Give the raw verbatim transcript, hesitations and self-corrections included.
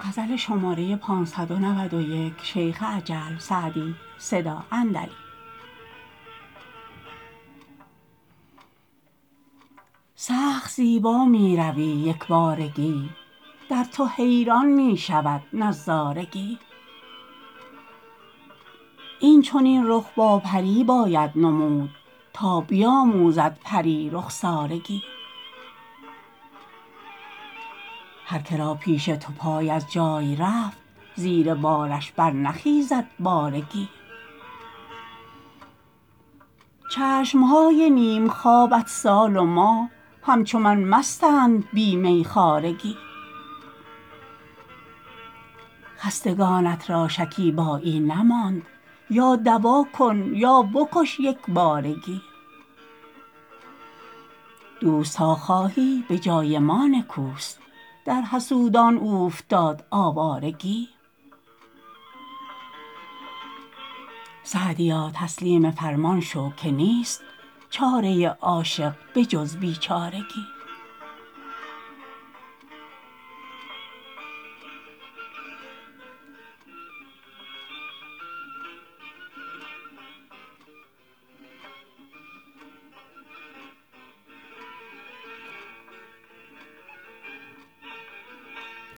سخت زیبا می روی یکبارگی در تو حیران می شود نظارگی این چنین رخ با پری باید نمود تا بیاموزد پری رخسارگی هر که را پیش تو پای از جای رفت زیر بارش برنخیزد بارگی چشم های نیم خوابت سال و ماه همچو من مستند بی میخوارگی خستگانت را شکیبایی نماند یا دوا کن یا بکش یکبارگی دوست تا خواهی به جای ما نکوست در حسودان اوفتاد آوارگی سعدیا تسلیم فرمان شو که نیست چاره عاشق به جز بیچارگی